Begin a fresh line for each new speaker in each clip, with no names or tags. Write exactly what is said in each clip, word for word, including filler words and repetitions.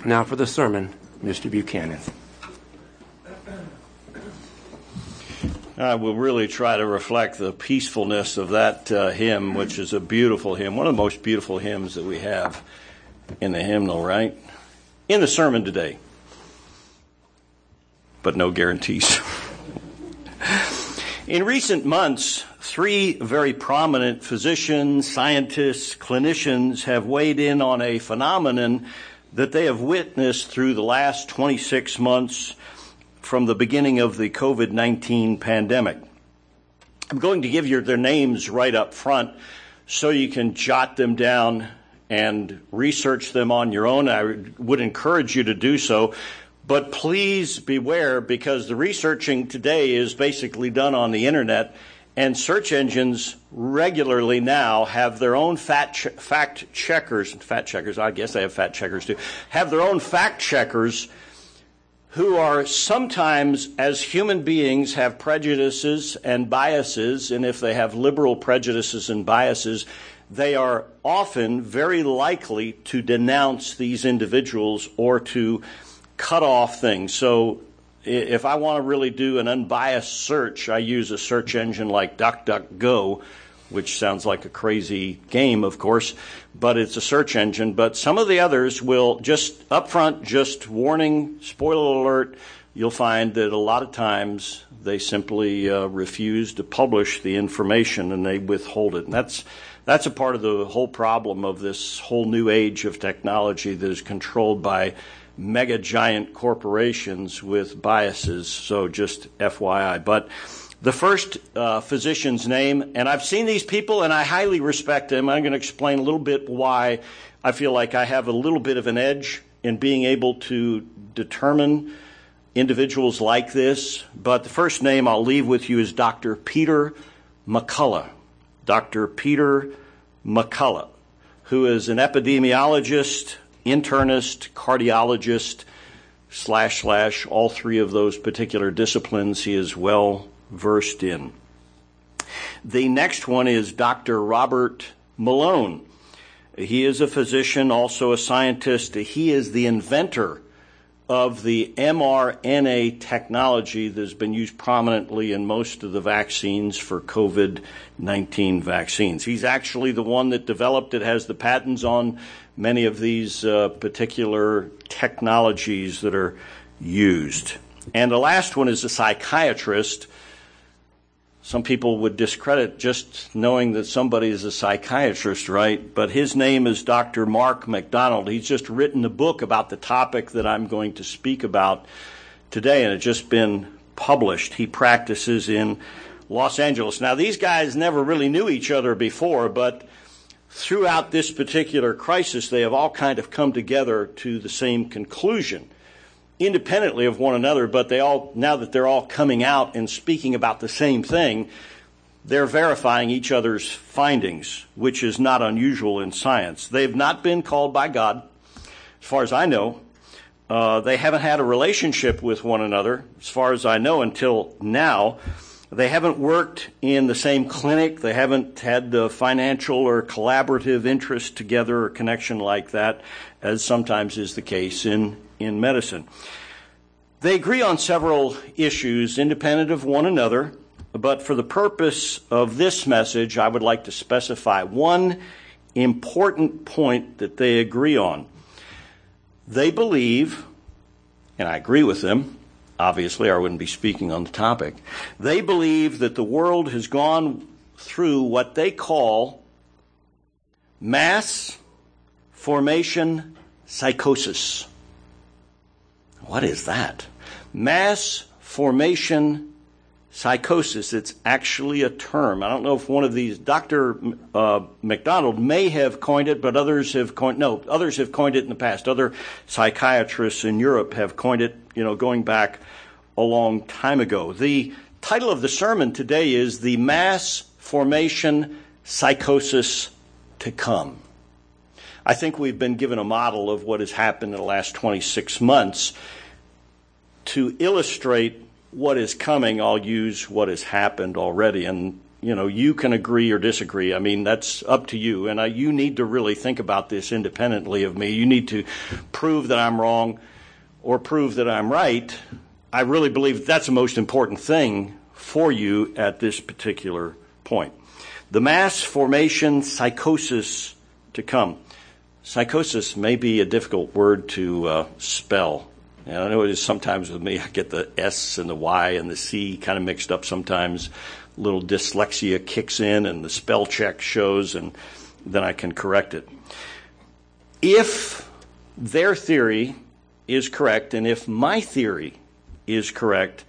Now for the sermon, Mister Buchanan.
I will really try to reflect the peacefulness of that uh, hymn, which is a beautiful hymn, one of the most beautiful hymns that we have in the hymnal, right? In the sermon today. But no guarantees. In recent months, three very prominent physicians, scientists, clinicians have weighed in on a phenomenon that they have witnessed through the last twenty-six months from the beginning of the covid nineteen pandemic. I'm going to give you their names right up front so you can jot them down and research them on your own. I would encourage you to do so. But please beware, because the researching today is basically done on the internet, and search engines regularly now have their own fact, che- fact checkers, fact checkers, I guess they have fact checkers too, have their own fact checkers who are sometimes, as human beings, have prejudices and biases, and if they have liberal prejudices and biases, they are often very likely to denounce these individuals or to cut off things. So if I want to really do an unbiased search, I use a search engine like DuckDuckGo, which sounds like a crazy game, of course, but it's a search engine. But some of the others will just, up front, just warning, spoiler alert, you'll find that a lot of times they simply uh, refuse to publish the information and they withhold it. And that's that's a part of the whole problem of this whole new age of technology that is controlled by mega giant corporations with biases. So just F Y I. But the first uh, physician's name, and I've seen these people and I highly respect them. I'm going to explain a little bit why I feel like I have a little bit of an edge in being able to determine individuals like this. But the first name I'll leave with you is Doctor Peter McCullough. Doctor Peter McCullough, who is an epidemiologist, internist, cardiologist, slash, slash, all three of those particular disciplines he is well versed in. The next one is Doctor Robert Malone. He is a physician, also a scientist. He is the inventor of the mRNA technology that has been used prominently in most of the vaccines for covid nineteen vaccines. He's actually the one that developed it, has the patents on many of these uh, particular technologies that are used. And the last one is a psychiatrist. Some people would discredit just knowing that somebody is a psychiatrist, right? But his name is Doctor Mark McDonald. He's just written a book about the topic that I'm going to speak about today, and it's just been published. He practices in Los Angeles. Now, these guys never really knew each other before, but throughout this particular crisis, they have all kind of come together to the same conclusion, independently of one another, but they all, now that they're all coming out and speaking about the same thing, they're verifying each other's findings, which is not unusual in science. They've not been called by God, as far as I know. Uh, they haven't had a relationship with one another, as far as I know, until now. They haven't worked in the same clinic. They haven't had the financial or collaborative interest together or connection like that, as sometimes is the case in, in medicine. They agree on several issues independent of one another, but for the purpose of this message, I would like to specify one important point that they agree on. They believe, and I agree with them, obviously, or I wouldn't be speaking on the topic. They believe that the world has gone through what they call mass formation psychosis. What is that? Mass formation psychosis. It's actually a term. I don't know if one of these, Doctor Uh, McDonald may have coined it, but others have coined, no, others have coined it in the past. Other psychiatrists in Europe have coined it, you know, going back a long time ago. The title of the sermon today is The Mass Formation Psychosis to Come. I think we've been given a model of what has happened in the last twenty-six months. To illustrate what is coming, I'll use what has happened already. And, you know, you can agree or disagree. I mean, that's up to you. And I, you need to really think about this independently of me. You need to prove that I'm wrong or prove that I'm right. I really believe that's the most important thing for you at this particular point. The mass formation psychosis to come. Psychosis may be a difficult word to uh, spell. And I know it is sometimes with me. I get the S and the Y and the C kind of mixed up sometimes. A little dyslexia kicks in and the spell check shows, and then I can correct it. If their theory is correct, and if my theory is correct,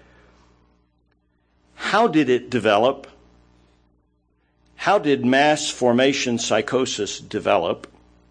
how did it develop? How did mass formation psychosis develop?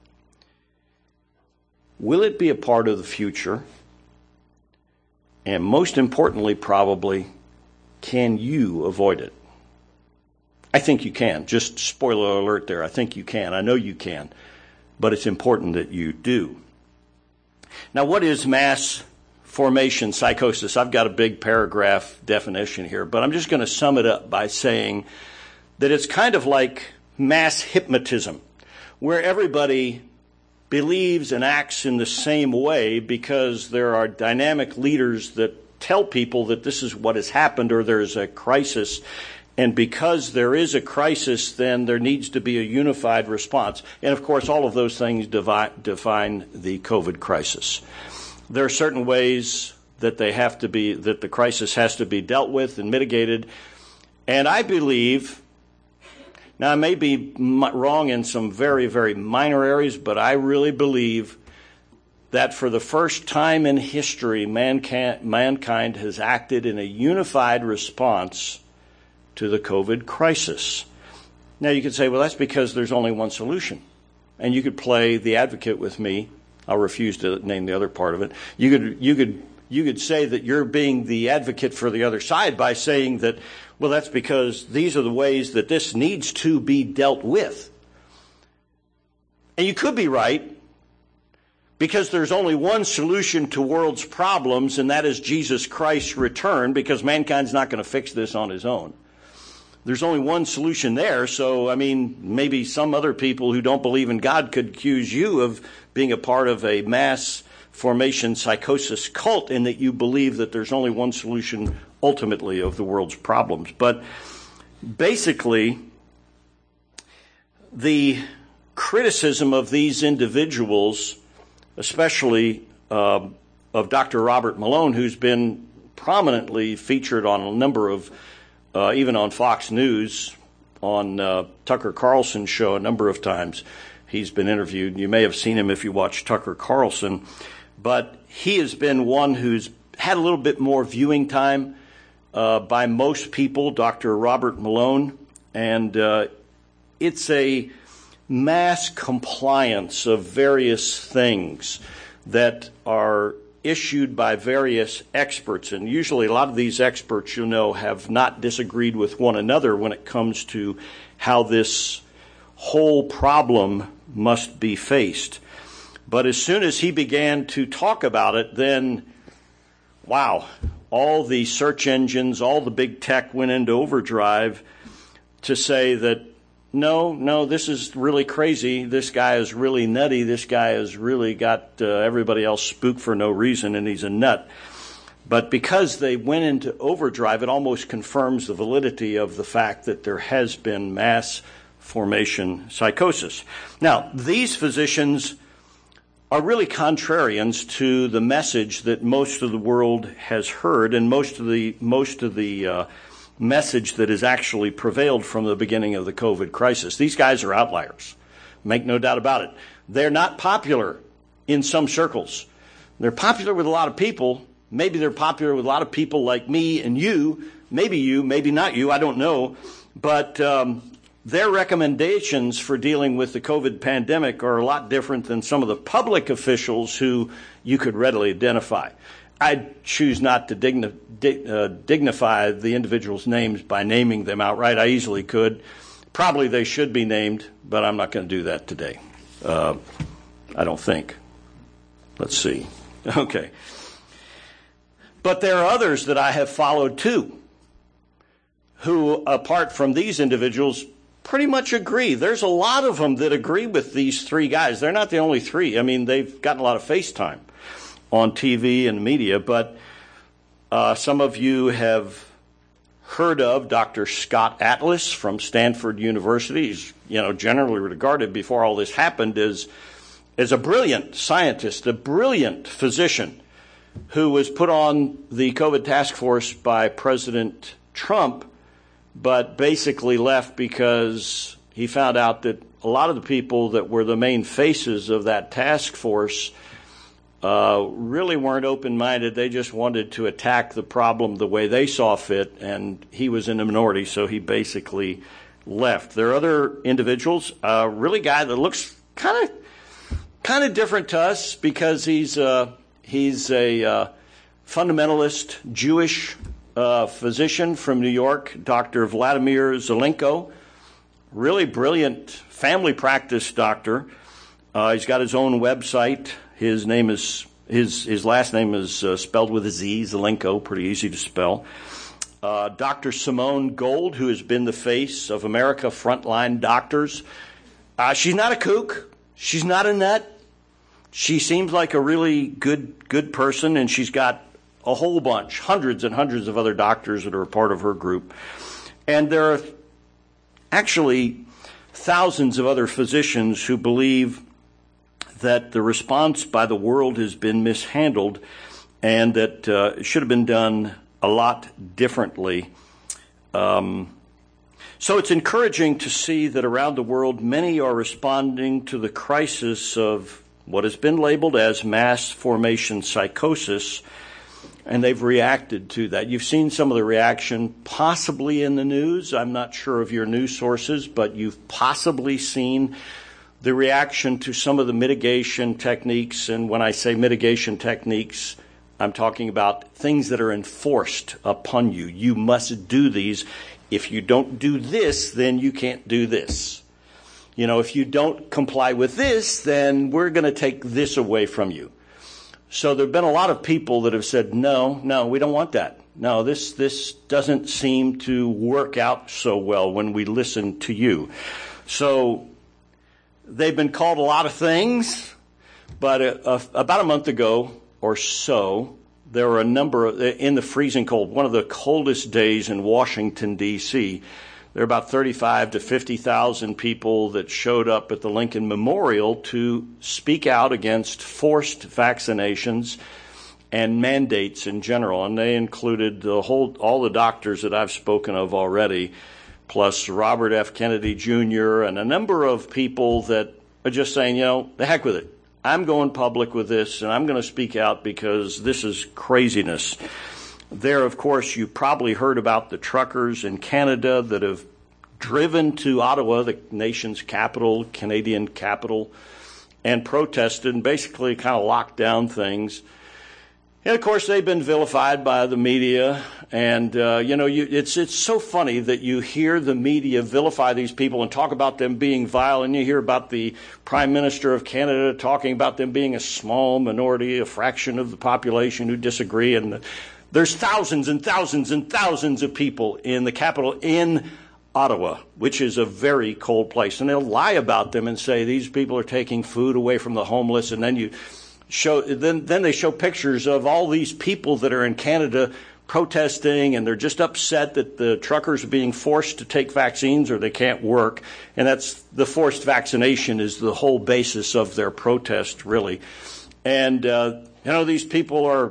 Will it be a part of the future? And most importantly, probably, can you avoid it? I think you can. Just spoiler alert there. I think you can. I know you can. But it's important that you do. Now, what is mass formation psychosis? I've got a big paragraph definition here, but I'm just going to sum it up by saying that it's kind of like mass hypnotism, where everybody believes and acts in the same way because there are dynamic leaders that tell people that this is what has happened or there's a crisis. And because there is a crisis, then there needs to be a unified response. And of course, all of those things devi- define the COVID crisis. There are certain ways that they have to be, that the crisis has to be dealt with and mitigated. And I believe, now I may be wrong in some very, very minor areas, but I really believe that for the first time in history, mankind, mankind has acted in a unified response to the COVID crisis. Now you could say, well, that's because there's only one solution. And you could play the advocate with me. I'll refuse to name the other part of it. You could, you could, you could say that you're being the advocate for the other side by saying that, well, that's because these are the ways that this needs to be dealt with. And you could be right, because there's only one solution to world's problems, and that is Jesus Christ's return, because mankind's not going to fix this on his own. There's only one solution there, so, I mean, maybe some other people who don't believe in God could accuse you of being a part of a mass formation psychosis cult in that you believe that there's only one solution ultimately of the world's problems. But basically, the criticism of these individuals, especially uh, of Doctor Robert Malone, who's been prominently featured on a number of Uh, even on Fox News, on uh, Tucker Carlson's show a number of times. He's been interviewed. You may have seen him if you watch Tucker Carlson. But he has been one who's had a little bit more viewing time uh, by most people, Doctor Robert Malone. And uh, it's a mass compliance of various things that are issued by various experts, and usually a lot of these experts, you know, have not disagreed with one another when it comes to how this whole problem must be faced. But as soon as he began to talk about it, then, wow, all the search engines, all the big tech went into overdrive to say that, no, no, this is really crazy. This guy is really nutty. This guy has really got uh, everybody else spooked for no reason, and he's a nut. But because they went into overdrive, it almost confirms the validity of the fact that there has been mass formation psychosis. Now, these physicians are really contrarians to the message that most of the world has heard, and most of the most of the uh, message that has actually prevailed from the beginning of the COVID crisis. These guys are outliers. Make no doubt about it. They're not popular in some circles. They're popular with a lot of people. Maybe they're popular with a lot of people like me and you. Maybe you, maybe not you, I don't know. But um, their recommendations for dealing with the COVID pandemic are a lot different than some of the public officials who you could readily identify. I choose not to digni- di- uh, dignify the individuals' names by naming them outright. I easily could. Probably they should be named, but I'm not going to do that today. Uh, I don't think. Let's see. Okay. But there are others that I have followed too, who, apart from these individuals, pretty much agree. There's a lot of them that agree with these three guys. They're not the only three. I mean, they've gotten a lot of FaceTime on T V and media, but uh, some of you have heard of Doctor Scott Atlas from Stanford University. He's, you know, generally regarded before all this happened as, as a brilliant scientist, a brilliant physician who was put on the COVID task force by President Trump, but basically left because he found out that a lot of the people that were the main faces of that task force uh, really weren't open-minded. They just wanted to attack the problem the way they saw fit, and he was in the minority, so he basically left. There are other individuals, a really guy that looks kind of kind of different to us because he's uh, he's a uh, fundamentalist Jewish uh, physician from New York, Doctor Vladimir Zelenko, really brilliant family practice doctor. Uh, he's got his own website. His name is his his last name is uh, spelled with a Z, Zelenko, pretty easy to spell. Uh, Doctor Simone Gold, who has been the face of America Frontline Doctors. Uh, she's not a kook. She's not a nut. She seems like a really good good person, and she's got a whole bunch, hundreds and hundreds of other doctors that are a part of her group. And there are actually thousands of other physicians who believe that the response by the world has been mishandled and that uh, it should have been done a lot differently. Um, so it's encouraging to see that around the world, many are responding to the crisis of what has been labeled as mass formation psychosis, and they've reacted to that. You've seen some of the reaction possibly in the news. I'm not sure of your news sources, but you've possibly seen the reaction to some of the mitigation techniques. And when I say mitigation techniques, I'm talking about things that are enforced upon you. You must do these. If you don't do this, then you can't do this. You know, if you don't comply with this, then we're going to take this away from you. So there have been a lot of people that have said, no, no, we don't want that. No, this this doesn't seem to work out so well when we listen to you. So they've been called a lot of things, but a, a, about a month ago or so, there were a number of, in the freezing cold, one of the coldest days in Washington, D C, there were about thirty-five to fifty thousand people that showed up at the Lincoln Memorial to speak out against forced vaccinations and mandates in general. And they included the whole, all the doctors that I've spoken of already, plus Robert F. Kennedy Junior and a number of people that are just saying, you know, the heck with it. I'm going public with this, and I'm going to speak out because this is craziness. There, of course, you probably heard about the truckers in Canada that have driven to Ottawa, the nation's capital, Canadian capital, and protested and basically kind of locked down things. And, of course, they've been vilified by the media. And, uh, you know, you, it's it's so funny that you hear the media vilify these people and talk about them being vile, and you hear about the Prime Minister of Canada talking about them being a small minority, a fraction of the population who disagree. And there's thousands and thousands and thousands of people in the capital, in Ottawa, which is a very cold place. And they'll lie about them and say these people are taking food away from the homeless, and then you show then then they show pictures of all these people that are in Canada protesting, and they're just upset that the truckers are being forced to take vaccines or they can't work. And that's the forced vaccination is the whole basis of their protest, really. And uh, you know, these people are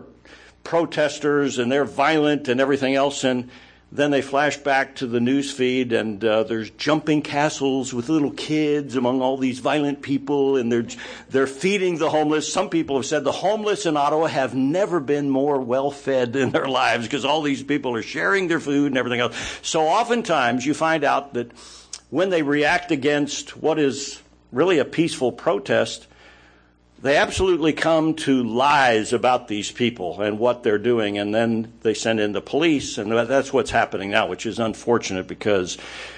protesters and they're violent and everything else, and then they flash back to the news feed, and uh, there's jumping castles with little kids among all these violent people, and they're they're feeding the homeless. Some people have said the homeless in Ottawa have never been more well-fed in their lives because all these people are sharing their food and everything else. So oftentimes you find out that when they react against what is really a peaceful protest, they absolutely come to lies about these people and what they're doing, and then they send in the police, and that's what's happening now, which is unfortunate because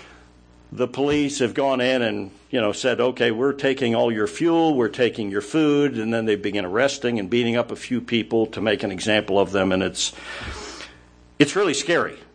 the police have gone in and, you know, said, okay, we're taking all your fuel, we're taking your food, and then they begin arresting and beating up a few people to make an example of them, and it's it's really scary.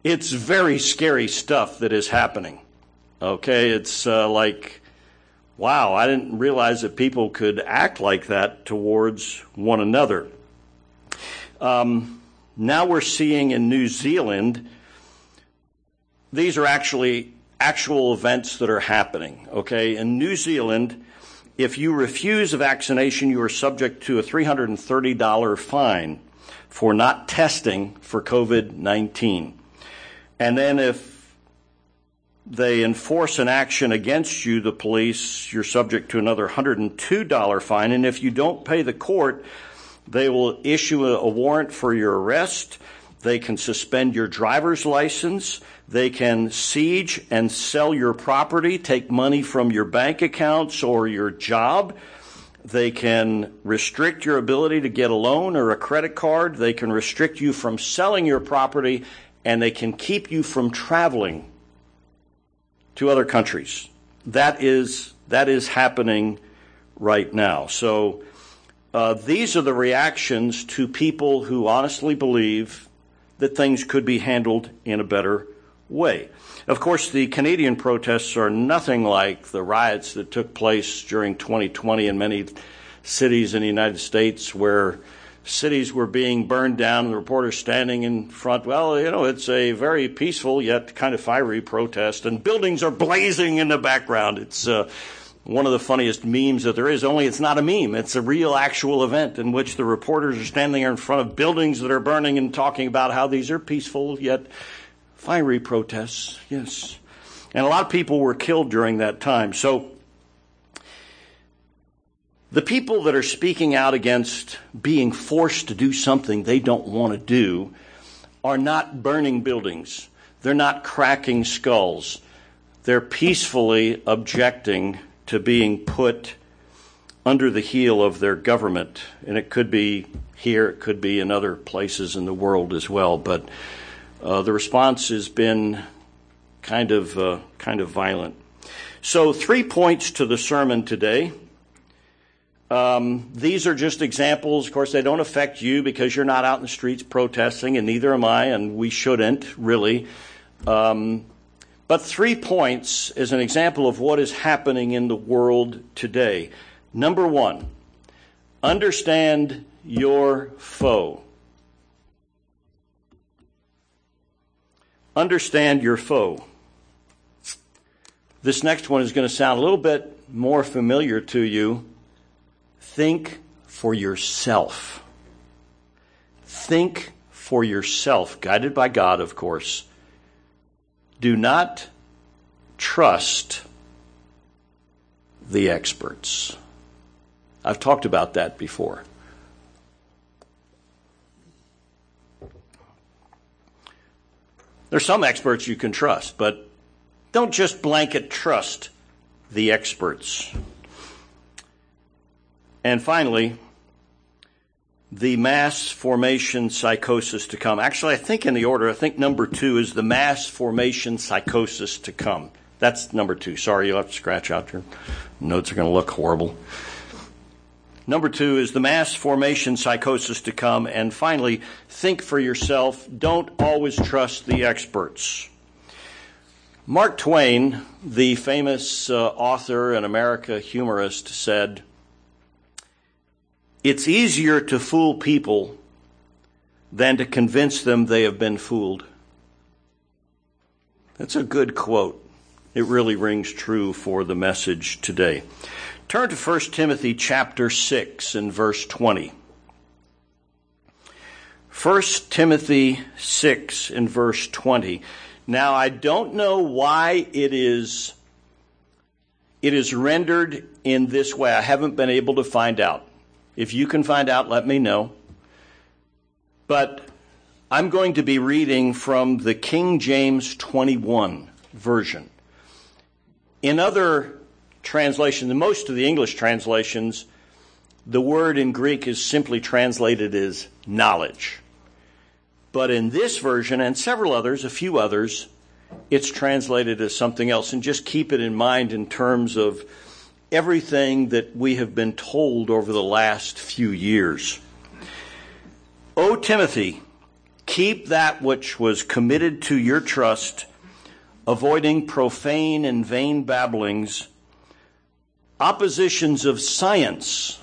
It's very scary stuff that is happening. Okay, it's uh, like, wow, I didn't realize that people could act like that towards one another. Um, now we're seeing in New Zealand, these are actually actual events that are happening. Okay, in New Zealand, if you refuse a vaccination, you are subject to a three hundred thirty dollars fine for not testing for COVID nineteen. And then if they enforce an action against you, the police, you're subject to another one hundred two dollars fine. And if you don't pay the court, they will issue a, a warrant for your arrest. They can suspend your driver's license. They can siege and sell your property, take money from your bank accounts or your job. They can restrict your ability to get a loan or a credit card. They can restrict you from selling your property, and they can keep you from traveling to other countries. That is that is happening right now. So uh, these are the reactions to people who honestly believe that things could be handled in a better way. Of course, the Canadian protests are nothing like the riots that took place during twenty twenty in many cities in the United States, where cities were being burned down and the reporters standing in front. Well, you know, it's a very peaceful yet kind of fiery protest, and buildings are blazing in the background. It's uh, one of the funniest memes that there is, only it's not a meme. It's a real actual event in which the reporters are standing there in front of buildings that are burning and talking about how these are peaceful yet fiery protests. Yes. And a lot of people were killed during that time. So the people that are speaking out against being forced to do something they don't want to do are not burning buildings. They're not cracking skulls. They're peacefully objecting to being put under the heel of their government. And it could be here, it could be in other places in the world as well. But uh, the response has been kind of uh, kind of violent. So three points to the sermon today. Um, these are just examples. Of course, they don't affect you because you're not out in the streets protesting, and neither am I, and we shouldn't, really. Um, but three points is an example of what is happening in the world today. Number one, understand your foe. Understand your foe. This next one is going to sound a little bit more familiar to you. Think for yourself. Think for yourself, guided by God, of course. Do not trust the experts. I've talked about that before. There's some experts you can trust, but don't just blanket trust the experts. And finally, the mass formation psychosis to come. Actually, I think in the order, I think number two is the mass formation psychosis to come. That's number two. Sorry, you'll have to scratch out your notes. Are going to look horrible. Number two is the mass formation psychosis to come. And finally, think for yourself. Don't always trust the experts. Mark Twain, the famous uh, author and American humorist, said, "It's easier to fool people than to convince them they have been fooled." That's a good quote. It really rings true for the message today. Turn to First Timothy chapter six and verse twenty. First Timothy six and verse twenty. Now, I don't know why it is, it is rendered in this way. I haven't been able to find out. If you can find out, let me know. But I'm going to be reading from the King James twenty-one version. In other translations, in most of the English translations, the word in Greek is simply translated as knowledge. But in this version, and several others, a few others, it's translated as something else. And just keep it in mind in terms of everything that we have been told over the last few years. O Timothy, Keep that which was committed to your trust, avoiding profane and vain babblings, oppositions of science.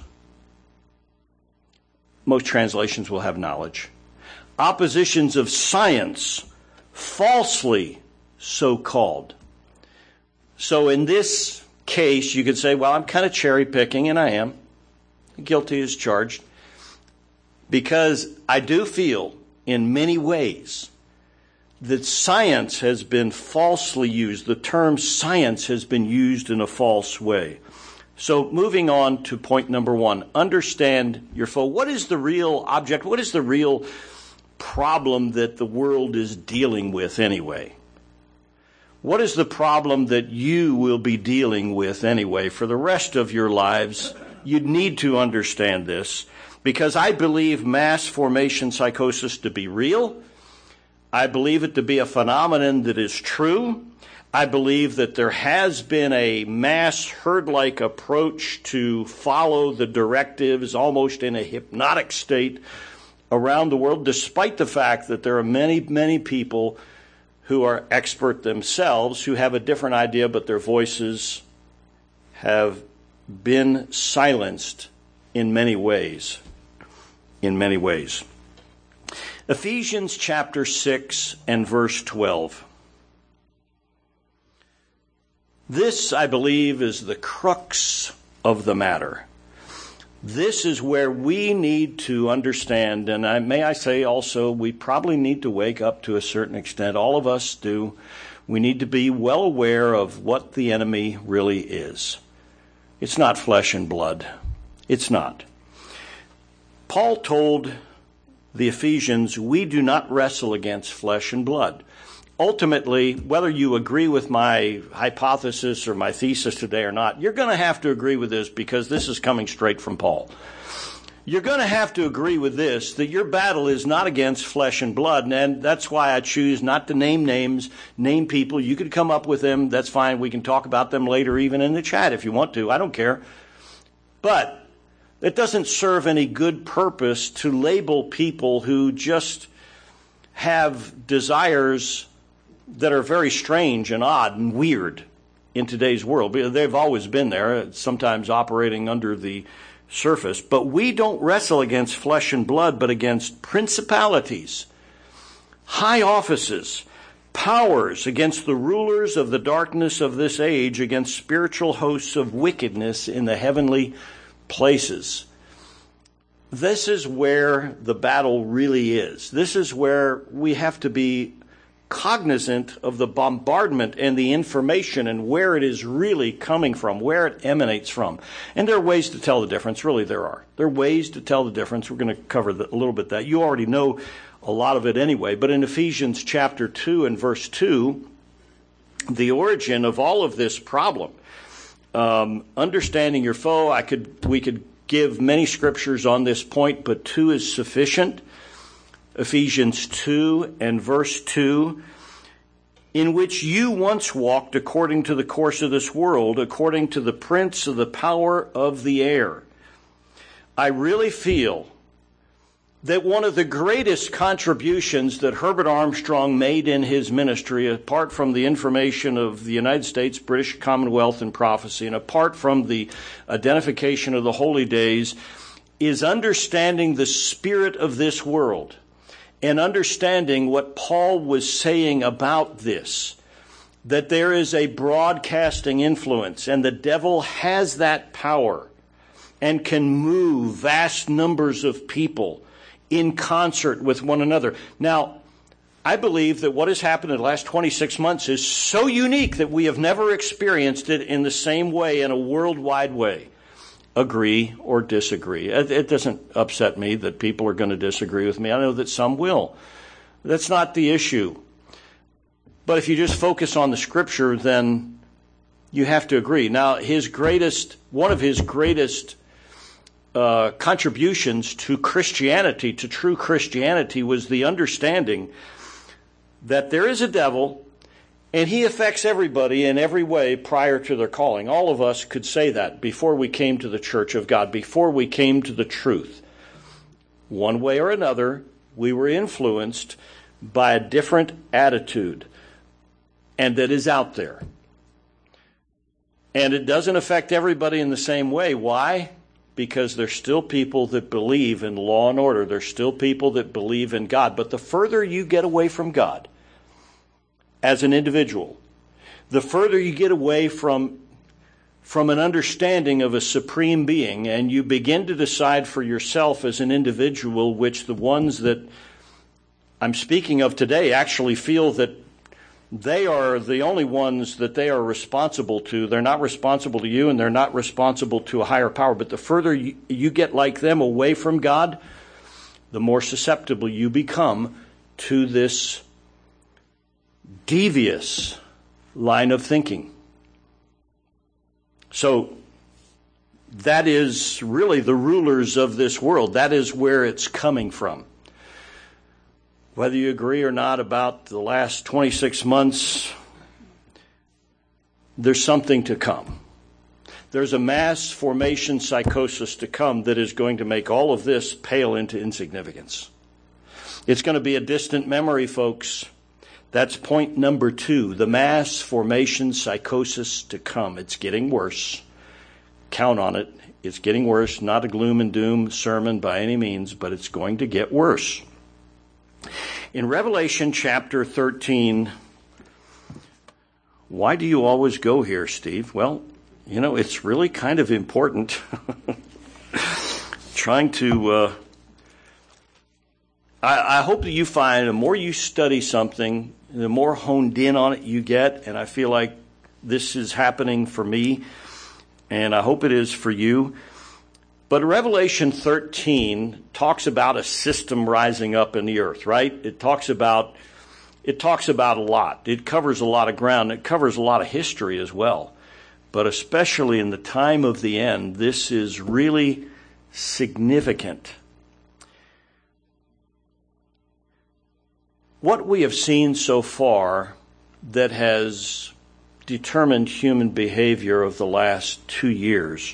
Most translations will have knowledge. Oppositions of science, falsely so called. So in this case, you could say, well, I'm kind of cherry picking, and I am. Guilty as charged. Because I do feel in many ways that science has been falsely used. The term science has been used in a false way. So moving on to point number one, understand your foe. What is the real object? What is the real problem that the world is dealing with anyway? What is the problem that you will be dealing with anyway for the rest of your lives? You'd need to understand this, because I believe mass formation psychosis to be real. I believe it to be a phenomenon that is true. I believe that there has been a mass herd-like approach to follow the directives almost in a hypnotic state around the world, despite the fact that there are many, many people who are expert themselves who have a different idea, but their voices have been silenced in many ways. In many ways. Ephesians chapter six and verse twelve. This, I believe, is the crux of the matter. This is where we need to understand, and I, may I say also, we probably need to wake up to a certain extent. All of us do. We need to be well aware of what the enemy really is. It's not flesh and blood. It's not. Paul told the Ephesians, we do not wrestle against flesh and blood. Ultimately, whether you agree with my hypothesis or my thesis today or not, you're going to have to agree with this, because this is coming straight from Paul. You're going to have to agree with this, that your battle is not against flesh and blood, and that's why I choose not to name names, name people. You could come up with them. That's fine. We can talk about them later, even in the chat if you want to. I don't care. But it doesn't serve any good purpose to label people who just have desires that are very strange and odd and weird in today's world. They've always been there, sometimes operating under the surface. But we don't wrestle against flesh and blood, but against principalities, high offices, powers, against the rulers of the darkness of this age, against spiritual hosts of wickedness in the heavenly places. This is where the battle really is. This is where we have to be cognizant of the bombardment and the information and where it is really coming from, where it emanates from. And there are ways to tell the difference. Really, there are. There are ways to tell the difference. We're going to cover the, a little bit that. You already know a lot of it anyway. But in Ephesians chapter two and verse two, the origin of all of this problem, um, understanding your foe, I could we could give many scriptures on this point, but two is sufficient. Ephesians two and verse two, in which you once walked according to the course of this world, according to the prince of the power of the air. I really feel that one of the greatest contributions that Herbert Armstrong made in his ministry, apart from the information of the United States, British Commonwealth, and prophecy, and apart from the identification of the holy days, is understanding the spirit of this world. And understanding what Paul was saying about this, that there is a broadcasting influence, and the devil has that power and can move vast numbers of people in concert with one another. Now, I believe that what has happened in the last twenty-six months is so unique that we have never experienced it in the same way, in a worldwide way. Agree or disagree. It doesn't upset me that people are going to disagree with me. I know that some will. That's not the issue. But if you just focus on the scripture, then you have to agree. Now, his greatest, one of his greatest uh, contributions to Christianity, to true Christianity, was the understanding that there is a devil, and he affects everybody in every way prior to their calling. All of us could say that before we came to the church of God, before we came to the truth. One way or another, We were influenced by a different attitude, and that is out there. And it doesn't affect everybody in the same way. Why? Because there's still people that believe in law and order. There's still people that believe in God. But the further you get away from God as an individual, the further you get away from, from an understanding of a supreme being, and you begin to decide for yourself as an individual, which the ones that I'm speaking of today actually feel that they are the only ones that they are responsible to. They're not responsible to you, and they're not responsible to a higher power. But the further you, you get like them away from God, the more susceptible you become to this devious line of thinking. So that is really the rulers of this world. That is where it's coming from. Whether you agree or not about the last twenty-six months, there's something to come. There's a mass formation psychosis to come that is going to make all of this pale into insignificance. It's going to be a distant memory, folks. That's point number two, the mass formation psychosis to come. It's getting worse. Count on it. It's getting worse. Not a gloom and doom sermon by any means, but it's going to get worse. In Revelation chapter thirteen, why do you always go here, Steve? Well, you know, it's really kind of important. Trying to, uh, I, I hope that you find the more you study something, the more honed in on it you get, and I feel like this is happening for me, and I hope it is for you. But Revelation thirteen talks about a system rising up in the earth, right? It talks about it talks about a lot. It covers a lot of ground. It covers a lot of history as well. But especially in the time of the end, this is really significant. What we have seen so far that has determined human behavior of the last two years,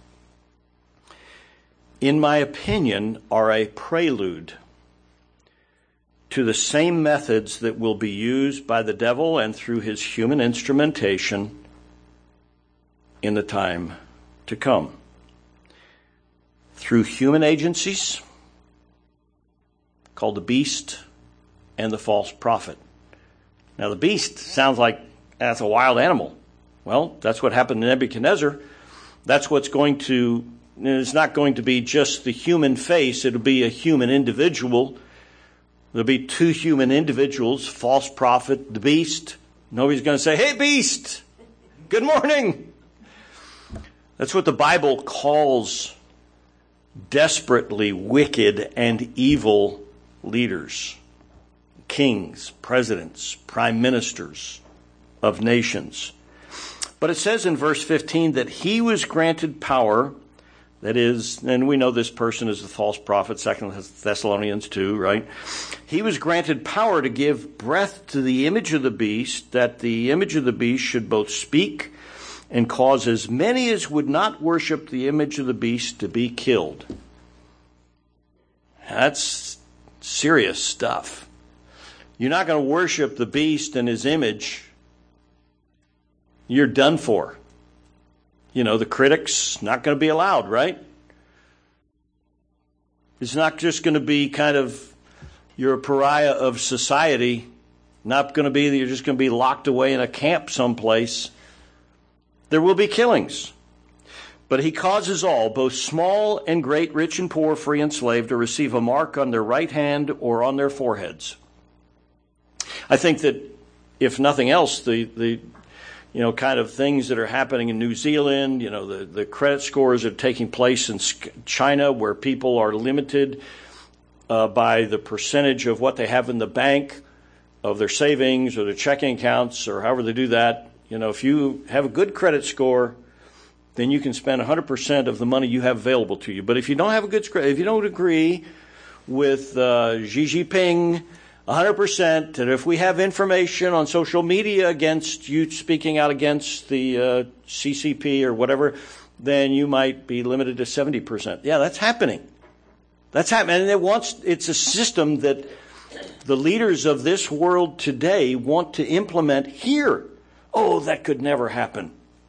in my opinion, are a prelude to the same methods that will be used by the devil and through his human instrumentation in the time to come. Through human agencies called the beast and the false prophet. Now, the beast sounds like that's a wild animal. Well, that's what happened to Nebuchadnezzar. That's what's going to It's not going to be just the human face. It'll be a human individual. There'll be two human individuals, false prophet, the beast. Nobody's going to say, "Hey, beast, good morning." That's what the Bible calls desperately wicked and evil leaders, kings, presidents, prime ministers of nations. But it says in verse fifteen that he was granted power. That is, and we know this person is the false prophet, Second Thessalonians two, right? He was granted power to give breath to the image of the beast, that the image of the beast should both speak and cause as many as would not worship the image of the beast to be killed. That's serious stuff. You're not going to worship the beast and his image. You're done for. You know, the critics, not going to be allowed, right? It's not just going to be kind of, you're a pariah of society. Not going to be that you're just going to be locked away in a camp someplace. There will be killings. But he causes all, both small and great, rich and poor, free and slave, to receive a mark on their right hand or on their foreheads. I think that, if nothing else, the the you know, kind of things that are happening in New Zealand, you know, the, the credit scores that are taking place in China, where people are limited uh, by the percentage of what they have in the bank, of their savings or their checking accounts, or however they do that. You know, if you have a good credit score, then you can spend one hundred percent of the money you have available to you. But if you don't have a good score, if you don't agree with uh, Xi Jinping one hundred percent, and if we have information on social media against you speaking out against the uh, C C P or whatever, then you might be limited to seventy percent. Yeah, that's happening. That's happening. And it wants, it's a system that the leaders of this world today want to implement here. Oh, that could never happen.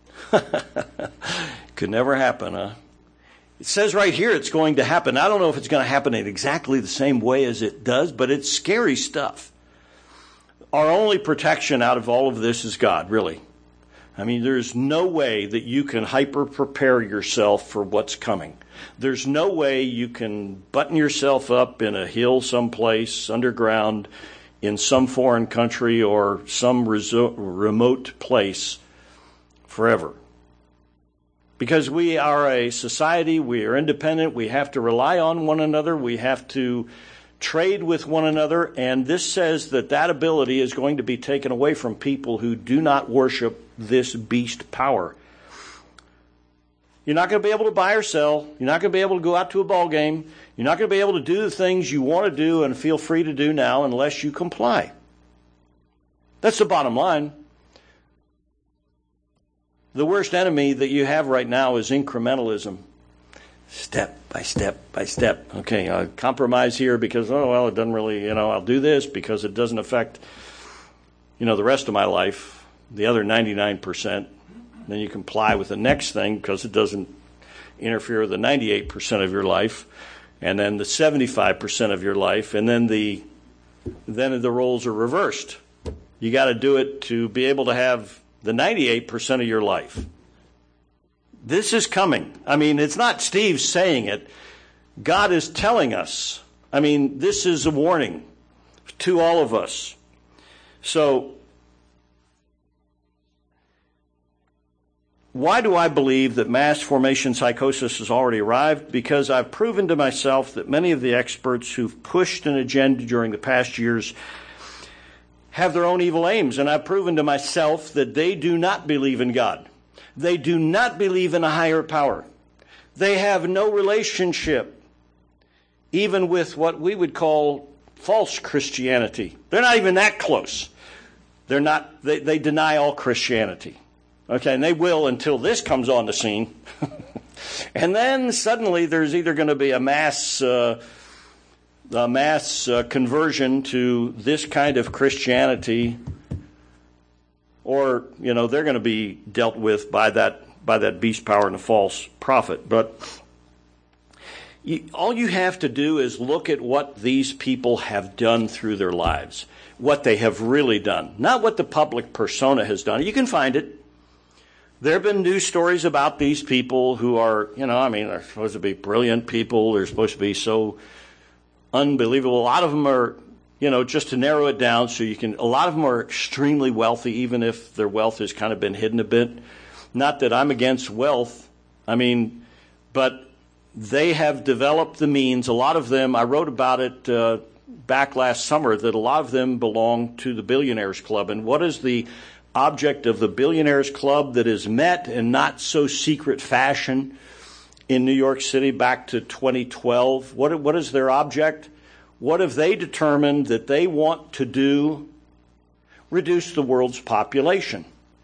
Could never happen, huh? It says right here it's going to happen. I don't know if it's going to happen in exactly the same way as it does, but it's scary stuff. Our only protection out of all of this is God, really. I mean, there's no way that you can hyper-prepare yourself for what's coming. There's no way you can button yourself up in a hill someplace, underground, in some foreign country or some reso- remote place forever. Because we are a society, we are independent, we have to rely on one another, we have to trade with one another, and this says that that ability is going to be taken away from people who do not worship this beast power. You're not going to be able to buy or sell. You're not going to be able to go out to a ball game. You're not going to be able to do the things you want to do and feel free to do now unless you comply. That's the bottom line. The worst enemy that you have right now is incrementalism. Step by step by step. Okay, I'll compromise here because, oh, well, it doesn't really, you know, I'll do this because it doesn't affect, you know, the rest of my life, the other ninety-nine percent. Then you comply with the next thing because it doesn't interfere with the ninety-eight percent of your life, and then the seventy-five percent of your life, and then the then the roles are reversed. You got to do it to be able to have the ninety-eight percent of your life. This is coming. I mean, it's not Steve saying it. God is telling us. I mean, this is a warning to all of us. So, why do I believe that mass formation psychosis has already arrived? Because I've proven to myself that many of the experts who've pushed an agenda during the past years have their own evil aims. And I've proven to myself that they do not believe in God. They do not believe in a higher power. They have no relationship, even with what we would call false Christianity. They're not even that close. They're not, they, they deny all Christianity. Okay, and they will until this comes on the scene. And then suddenly there's either going to be a mass uh, a mass uh, conversion to this kind of Christianity, or, you know, they're going to be dealt with by that by that beast power and the false prophet. But you, all you have to do is look at what these people have done through their lives, what they have really done, not what the public persona has done. You can find it. There have been news stories about these people who are, you know, I mean, they're supposed to be brilliant people. They're supposed to be so unbelievable. A lot of them are, you know, just to narrow it down so you can, a lot of them are extremely wealthy, even if their wealth has kind of been hidden a bit. Not that I'm against wealth. I mean, but they have developed the means. A lot of them, I wrote about it uh, back last summer, that a lot of them belong to the Billionaires Club. And what is the object of the Billionaires Club that is met in not so secret fashion in New York City back to twenty twelve? What, what is their object? What have they determined that they want to do? Reduce the world's population.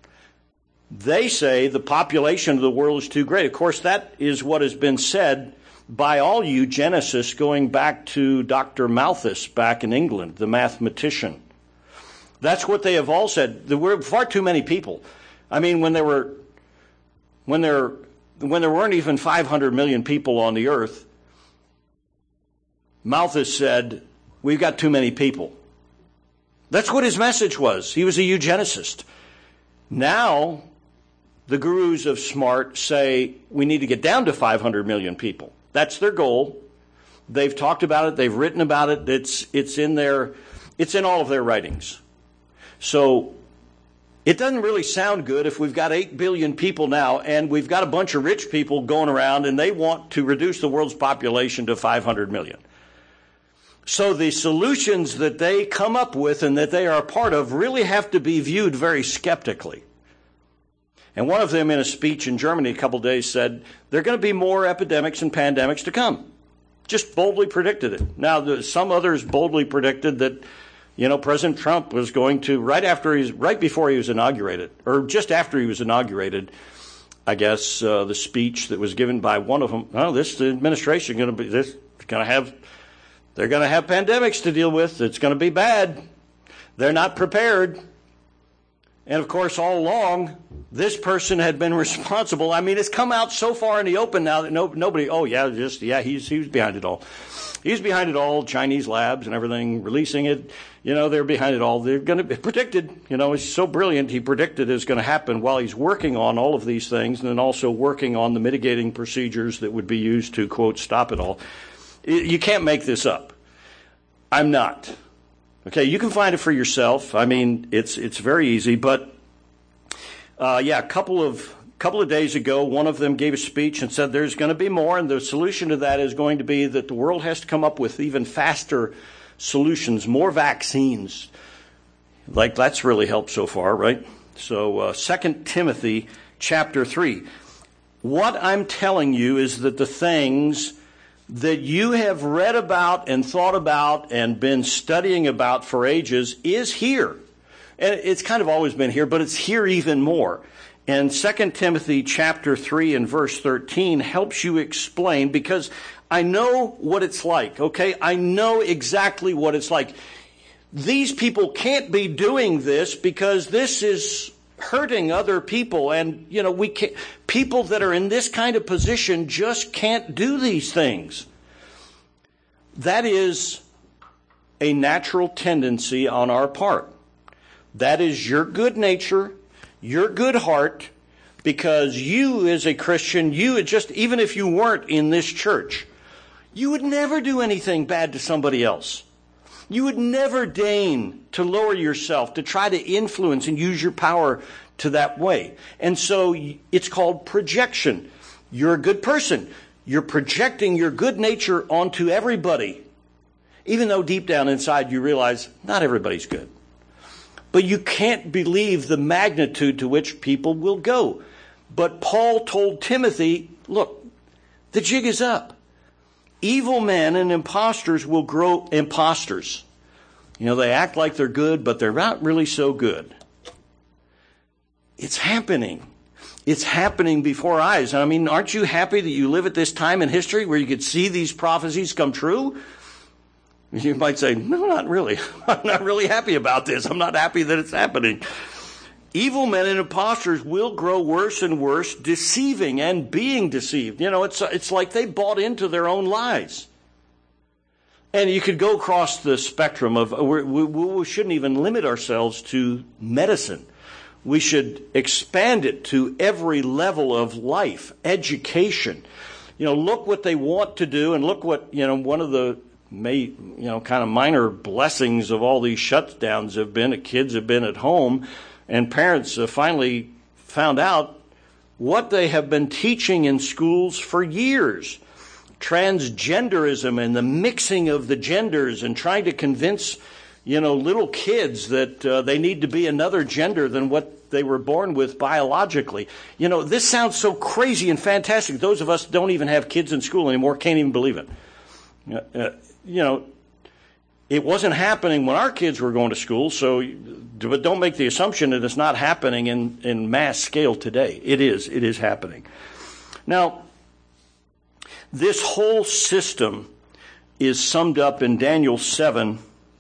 They say the population of the world is too great. Of course, that is what has been said by all eugenicists going back to Doctor Malthus back in England, the mathematician. That's what they have all said. There were far too many people. I mean, when there were, when there, when there weren't even five hundred million people on the earth, Malthus said, we've got too many people. That's what his message was. He was a eugenicist. Now, the gurus of smart say we need to get down to five hundred million people. That's their goal. They've talked about it. They've written about it. It's, it's in their, it's in all of their writings. So it doesn't really sound good if we've got eight billion people now and we've got a bunch of rich people going around and they want to reduce the world's population to five hundred million. So the solutions that they come up with and that they are a part of really have to be viewed very skeptically. And one of them in a speech in Germany a couple of days said, there are going to be more epidemics and pandemics to come. Just boldly predicted it. Now, some others boldly predicted that, you know, President Trump was going to, right after he's, right before he was inaugurated, or just after he was inaugurated, I guess, uh, the speech that was given by one of them. Oh, this administration going to be this going to have they're going to have pandemics to deal with. It's going to be bad. They're not prepared. And of course, all along, this person had been responsible. I mean, it's come out so far in the open now that no, nobody. Oh yeah, just yeah, he's he was behind it all. He's behind it all. Chinese labs and everything releasing it. You know, they're behind it all. They're going to be predicted. You know, he's so brilliant. He predicted it's going to happen while he's working on all of these things, and then also working on the mitigating procedures that would be used to, quote, stop it all. You can't make this up. I'm not. Okay, you can find it for yourself. I mean, it's it's very easy. But uh, yeah, a couple of couple of days ago, one of them gave a speech and said there's going to be more, and the solution to that is going to be that the world has to come up with even faster solutions, more vaccines. Like, that's really helped so far, right? So uh, Second Timothy chapter three. What I'm telling you is that the things that you have read about and thought about and been studying about for ages is here. And it's kind of always been here, but it's here even more. And Second Timothy chapter three and verse thirteen helps you explain, because I know what it's like, okay? I know exactly what it's like. These people can't be doing this because this is hurting other people. And, you know, we can't, people that are in this kind of position just can't do these things. That is a natural tendency on our part. That is your good nature, your good heart, because you as a Christian, you would just, even if you weren't in this church, you would never do anything bad to somebody else. You would never deign to lower yourself, to try to influence and use your power to that way. And so it's called projection. You're a good person. You're projecting your good nature onto everybody, even though deep down inside you realize not everybody's good. But you can't believe the magnitude to which people will go. But Paul told Timothy, look, the jig is up. Evil men and impostors will grow impostors. You know, they act like they're good, but they're not really so good. It's happening. It's happening before our eyes. I mean, aren't you happy that you live at this time in history where you could see these prophecies come true? You might say, no, not really. I'm not really happy about this. I'm not happy that it's happening. Evil men and impostors will grow worse and worse, deceiving and being deceived. You know, it's it's like they bought into their own lies. And you could go across the spectrum of, we, we, we shouldn't even limit ourselves to medicine. We should expand it to every level of life, education. You know, look what they want to do, and look what, you know, one of the may, you know, kind of minor blessings of all these shutdowns have been that kids have been at home. And parents uh, finally found out what they have been teaching in schools for years. Transgenderism and the mixing of the genders, and trying to convince, you know, little kids that uh, they need to be another gender than what they were born with biologically. You know, this sounds so crazy and fantastic. Those of us who don't even have kids in school anymore can't even believe it. Uh, you know, it wasn't happening when our kids were going to school, so but don't make the assumption that it's not happening in, in mass scale today. It is. It is happening. Now, this whole system is summed up in Daniel seven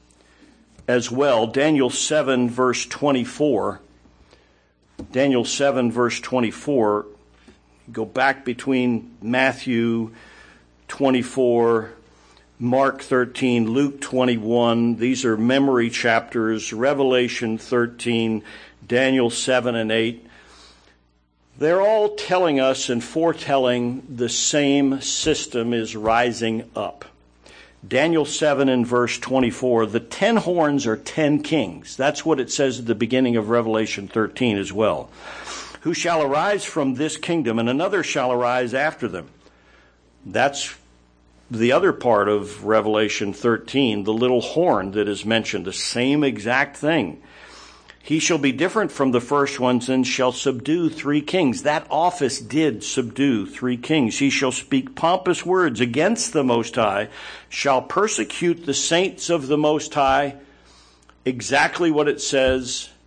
as well. Daniel seven, verse twenty-four. Daniel seven, verse twenty-four. Go back between Matthew twenty-four, Mark thirteen, Luke twenty-one. These are memory chapters. Revelation thirteen, Daniel seven and eight. They're all telling us and foretelling the same system is rising up. Daniel seven and verse twenty-four, the ten horns are ten kings. That's what it says at the beginning of Revelation thirteen as well. Who shall arise from this kingdom, and another shall arise after them. That's the other part of Revelation thirteen, the little horn that is mentioned, the same exact thing. He shall be different from the first ones and shall subdue three kings. That office did subdue three kings. He shall speak pompous words against the Most High, shall persecute the saints of the Most High. Exactly what it says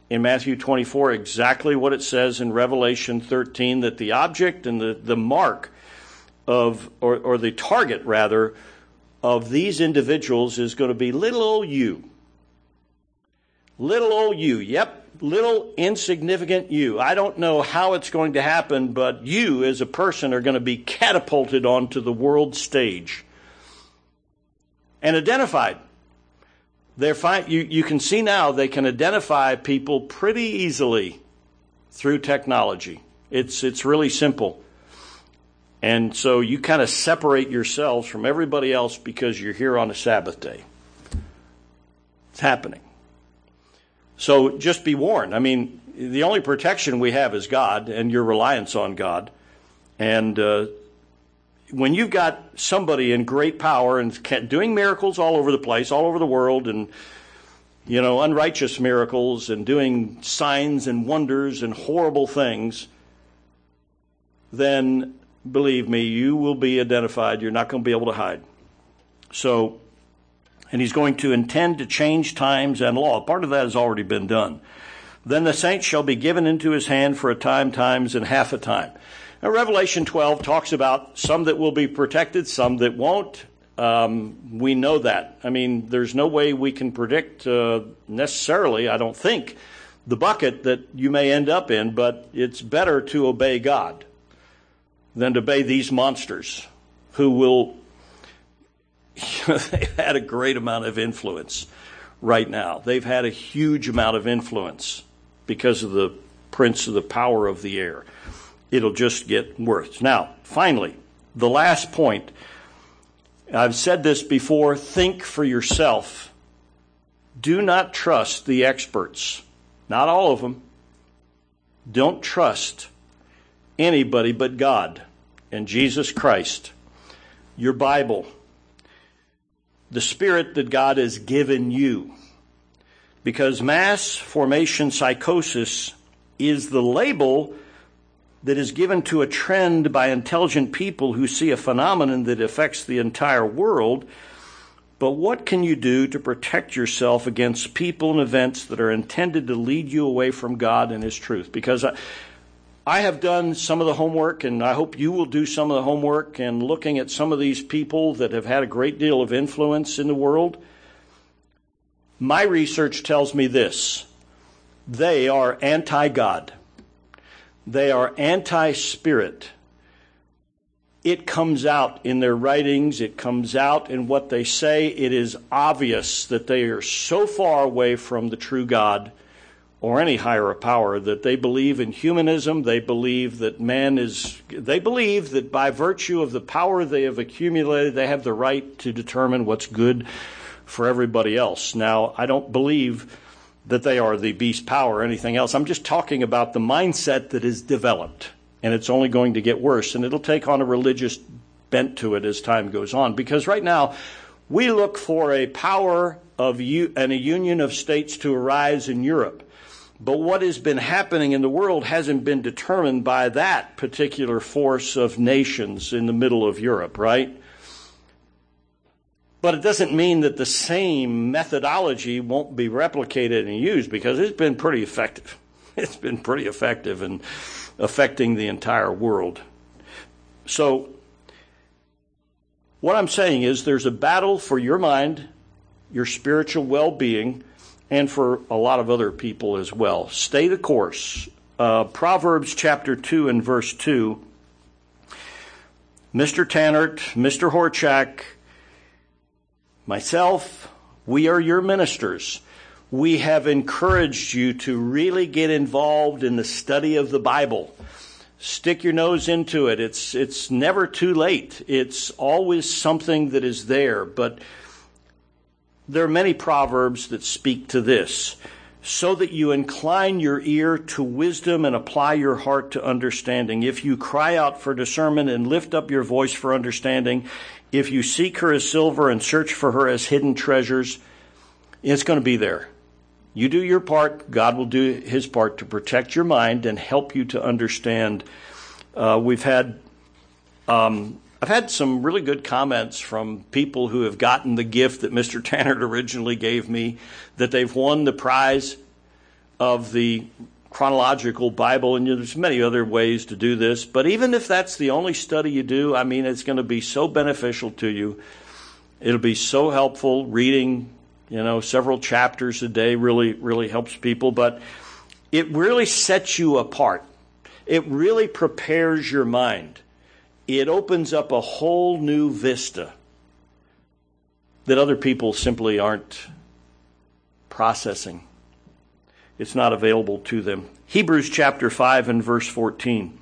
in Matthew twenty-four exactly what it says in Revelation thirteen, that the object and the, the mark of, or, or the target rather, of these individuals is going to be little old you. Little old you, yep, little insignificant you. I don't know how it's going to happen, but you as a person are going to be catapulted onto the world stage and identified. They're fine. You, you can see now they can identify people pretty easily through technology. It's it's really simple. And so you kind of separate yourselves from everybody else because you're here on a Sabbath day. It's happening. So just be warned. I mean, the only protection we have is God and your reliance on God. And uh, when you've got somebody in great power and doing miracles all over the place, all over the world, and, you know, unrighteous miracles and doing signs and wonders and horrible things, then believe me, you will be identified. You're not going to be able to hide. So, and he's going to intend to change times and law. Part of that has already been done. Then the saints shall be given into his hand for a time, times, and half a time. Now, Revelation twelve talks about some that will be protected, some that won't. Um, we know that. I mean, there's no way we can predict uh, necessarily, I don't think, the bucket that you may end up in, but it's better to obey God than to obey these monsters who will, they've had a great amount of influence right now. They've had a huge amount of influence because of the prince of the power of the air. It'll just get worse. Now, finally, the last point. I've said this before, think for yourself. Do not trust the experts. Not all of them. Don't trust anybody but God and Jesus Christ, your Bible, the Spirit that God has given you. Because mass formation psychosis is the label that is given to a trend by intelligent people who see a phenomenon that affects the entire world. But what can you do to protect yourself against people and events that are intended to lead you away from God and His truth? Because I, I have done some of the homework, and I hope you will do some of the homework, and looking at some of these people that have had a great deal of influence in the world. My research tells me this: they are anti-God. They are anti-spirit. It comes out in their writings. It comes out in what they say. It is obvious that they are so far away from the true God or any higher power that they believe in humanism. They believe that man is, they believe that by virtue of the power they have accumulated, they have the right to determine what's good for everybody else. Now, I don't believe that they are the beast power or anything else. I'm just talking about the mindset that is developed, and it's only going to get worse, and it'll take on a religious bent to it as time goes on. Because right now, we look for a power of u- and a union of states to arise in Europe. But what has been happening in the world hasn't been determined by that particular force of nations in the middle of Europe, right? But it doesn't mean that the same methodology won't be replicated and used, because it's been pretty effective. It's been pretty effective in affecting the entire world. So what I'm saying is there's a battle for your mind, your spiritual well-being, and for a lot of other people as well. Stay the course. Uh, Proverbs chapter two and verse two. Mister Tannert, Mister Horchak, myself, we are your ministers. We have encouraged you to really get involved in the study of the Bible. Stick your nose into it. It's it's never too late. It's always something that is there. But there are many proverbs that speak to this. So that you incline your ear to wisdom and apply your heart to understanding. If you cry out for discernment and lift up your voice for understanding, if you seek her as silver and search for her as hidden treasures, it's going to be there. You do your part, God will do His part to protect your mind and help you to understand. Uh, we've had, um, I've had some really good comments from people who have gotten the gift that Mister Tannert originally gave me, that they've won the prize of the chronological Bible, and there's many other ways to do this, but even if that's the only study you do, I mean, it's going to be so beneficial to you. It'll be so helpful. Reading, you know, several chapters a day really, really helps people, but it really sets you apart. It really prepares your mind. It opens up a whole new vista that other people simply aren't processing. It's not available to them. Hebrews chapter five and verse fourteen.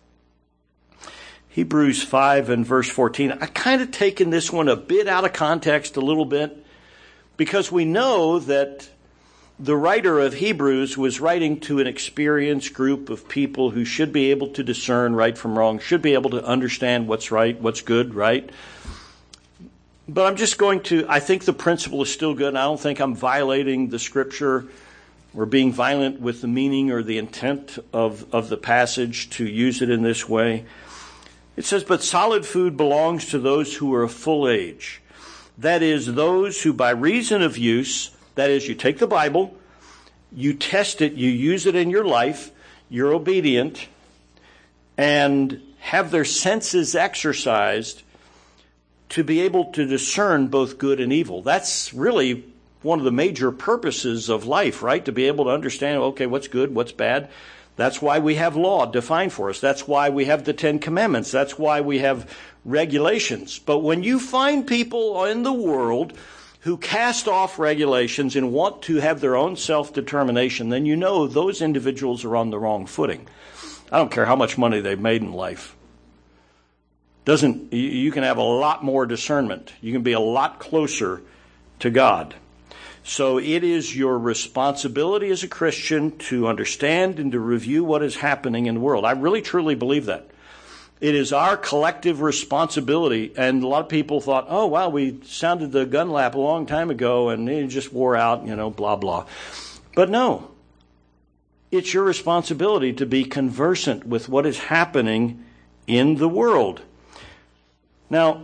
Hebrews five and verse fourteen. I kind of taken this one a bit out of context a little bit, because we know that the writer of Hebrews was writing to an experienced group of people who should be able to discern right from wrong, should be able to understand what's right, what's good, right? But I'm just going to, I think the principle is still good, and I don't think I'm violating the Scripture or being violent with the meaning or the intent of, of the passage to use it in this way. It says, but solid food belongs to those who are of full age. That is, those who by reason of use, that is, you take the Bible, you test it, you use it in your life, you're obedient, and have their senses exercised to be able to discern both good and evil. That's really one of the major purposes of life, right? To be able to understand, okay, what's good, what's bad. That's why we have law defined for us. That's why we have the Ten Commandments. That's why we have regulations. But when you find people in the world who cast off regulations and want to have their own self-determination, then you know those individuals are on the wrong footing. I don't care how much money they've made in life. Doesn't you can have a lot more discernment. You can be a lot closer to God. So it is your responsibility as a Christian to understand and to review what is happening in the world. I really truly believe that. It is our collective responsibility. And a lot of people thought, oh, wow, we sounded the gun lap a long time ago and it just wore out, you know, blah, blah. But no, it's your responsibility to be conversant with what is happening in the world. Now,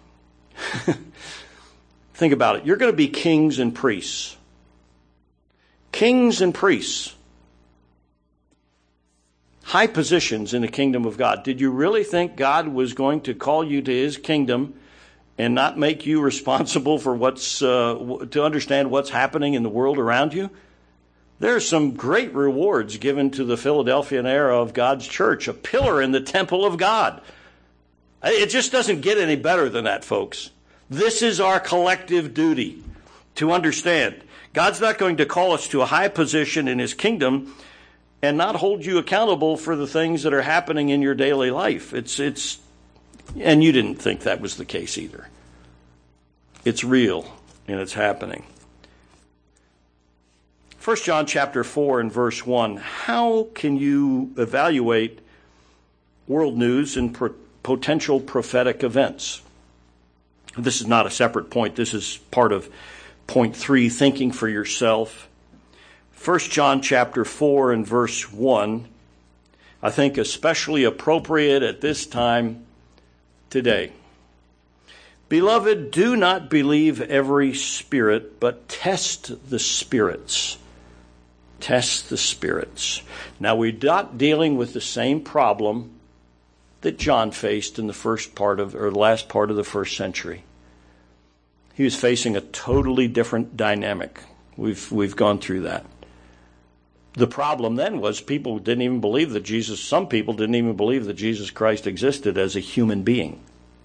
think about it. You're going to be kings and priests. Kings and priests. High positions in the kingdom of God. Did you really think God was going to call you to his kingdom and not make you responsible for what's, uh, to understand what's happening in the world around you? There are some great rewards given to the Philadelphian era of God's church, a pillar in the temple of God. It just doesn't get any better than that, folks. This is our collective duty to understand. God's not going to call us to a high position in his kingdom and not hold you accountable for the things that are happening in your daily life. It's, it's, and you didn't think that was the case either. It's real and it's happening. First John chapter four and verse one. How can you evaluate world news and pro- potential prophetic events? This is not a separate point. This is part of point three, thinking for yourself. First John chapter four and verse one, I think especially appropriate at this time today. Beloved, do not believe every spirit, but test the spirits. Test the spirits. Now, we're not dealing with the same problem that John faced in the first part of, or the last part of the first century. He was facing a totally different dynamic. We've we've gone through that. The problem then was people didn't even believe that Jesus, some people didn't even believe that Jesus Christ existed as a human being.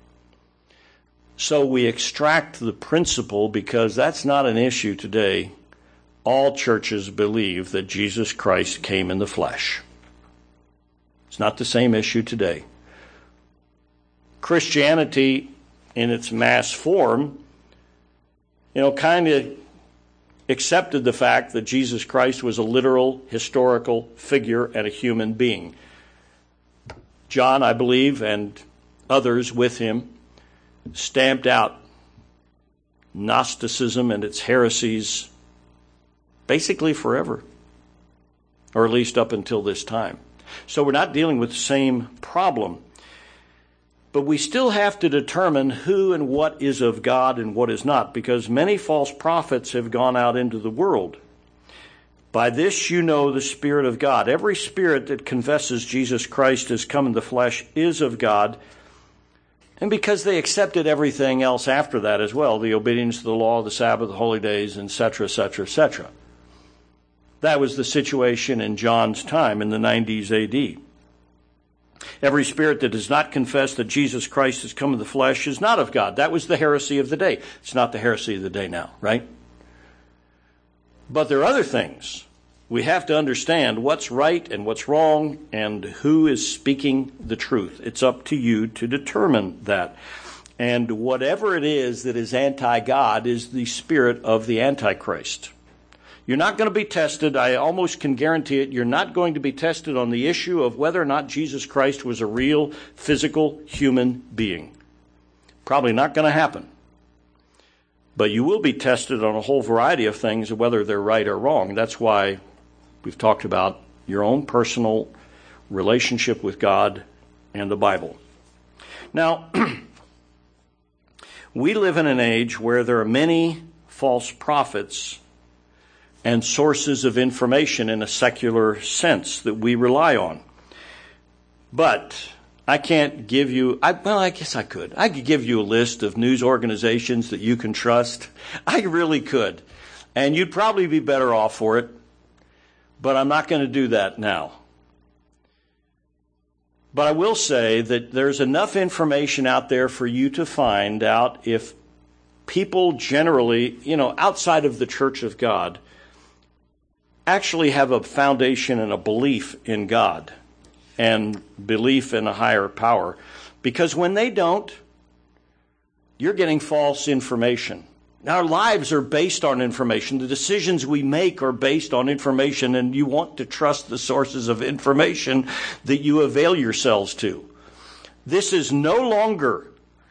So we extract the principle because that's not an issue today. All churches believe that Jesus Christ came in the flesh. It's not the same issue today. Christianity in its mass form, you know, kind of accepted the fact that Jesus Christ was a literal, historical figure and a human being. John, I believe, and others with him, stamped out Gnosticism and its heresies basically forever, or at least up until this time. So we're not dealing with the same problem. But we still have to determine who and what is of God and what is not, because many false prophets have gone out into the world. By this you know the Spirit of God. Every spirit that confesses Jesus Christ has come in the flesh is of God. And because they accepted everything else after that as well, the obedience to the law, the Sabbath, the holy days, et cetera, et cetera, et cetera. That was the situation in John's time in the nineties A D. Every spirit that does not confess that Jesus Christ has come in the flesh is not of God. That was the heresy of the day. It's not the heresy of the day now, right? But there are other things. We have to understand what's right and what's wrong and who is speaking the truth. It's up to you to determine that. And whatever it is that is anti-God is the spirit of the Antichrist. You're not going to be tested. I almost can guarantee it. You're not going to be tested on the issue of whether or not Jesus Christ was a real, physical, human being. Probably not going to happen. But you will be tested on a whole variety of things, whether they're right or wrong. That's why we've talked about your own personal relationship with God and the Bible. Now, we live in an age where there are many false prophets and sources of information in a secular sense that we rely on. But I can't give you, I, well, I guess I could. I could give you a list of news organizations that you can trust. I really could. And you'd probably be better off for it. But I'm not going to do that now. But I will say that there's enough information out there for you to find out if people generally, you know, outside of the Church of God, actually have a foundation and a belief in God and belief in a higher power. Because when they don't, you're getting false information. Our lives are based on information. The decisions we make are based on information, and you want to trust the sources of information that you avail yourselves to. This is no longer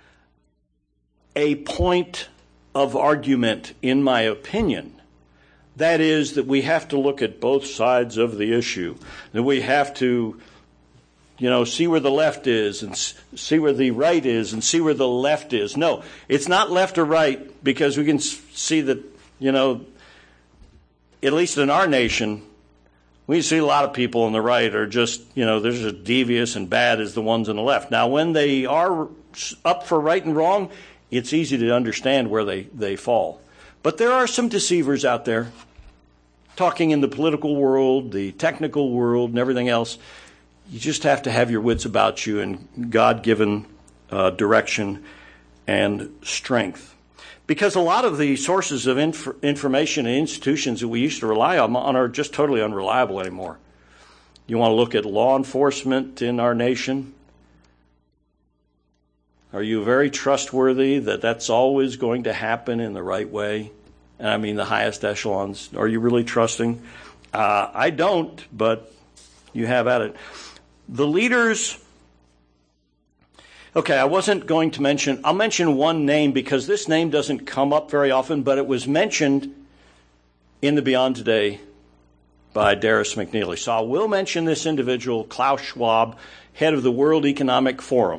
a point of argument, in my opinion. That is, that we have to look at both sides of the issue. That we have to, you know, see where the left is and see where the right is and see where the left is. No, it's not left or right, because we can see that, you know, at least in our nation, we see a lot of people on the right are just, you know, they're just devious and bad as the ones on the left. Now, when they are up for right and wrong, it's easy to understand where they, they fall. But there are some deceivers out there, talking in the political world, the technical world, and everything else. You just have to have your wits about you and God-given uh, direction and strength. Because a lot of the sources of inf- information and institutions that we used to rely on, on are just totally unreliable anymore. You want to look at law enforcement in our nation? Are you very trustworthy that that's always going to happen in the right way? And I mean the highest echelons. Are you really trusting? Uh, I don't, but you have at it. The leaders, okay, I wasn't going to mention, I'll mention one name because this name doesn't come up very often, but it was mentioned in the Beyond Today by Darris McNeely. So I will mention this individual, Klaus Schwab, head of the World Economic Forum.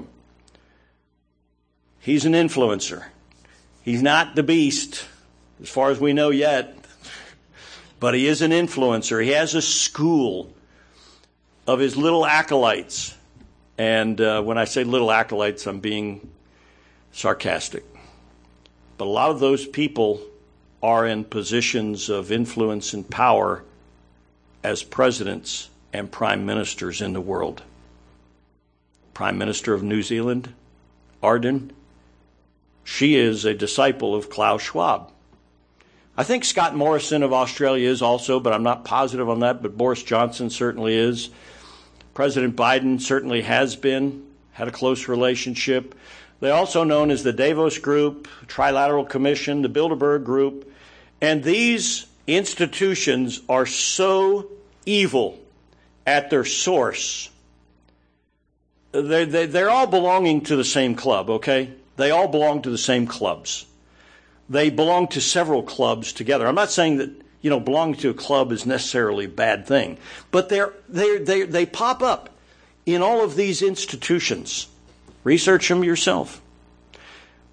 He's an influencer. He's not the beast, as far as we know yet, but he is an influencer. He has a school of his little acolytes. And uh, when I say little acolytes, I'm being sarcastic. But a lot of those people are in positions of influence and power as presidents and prime ministers in the world. Prime Minister of New Zealand, Ardern, she is a disciple of Klaus Schwab. I think Scott Morrison of Australia is also, but I'm not positive on that, but Boris Johnson certainly is. President Biden certainly has been, had a close relationship. They're also known as the Davos Group, Trilateral Commission, the Bilderberg Group. And these institutions are so evil at their source. They're, they're all belonging to the same club, okay? They all belong to the same clubs. They belong to several clubs together. I'm not saying that, you know, belonging to a club is necessarily a bad thing, but they're, they're, they they pop up in all of these institutions. Research them yourself.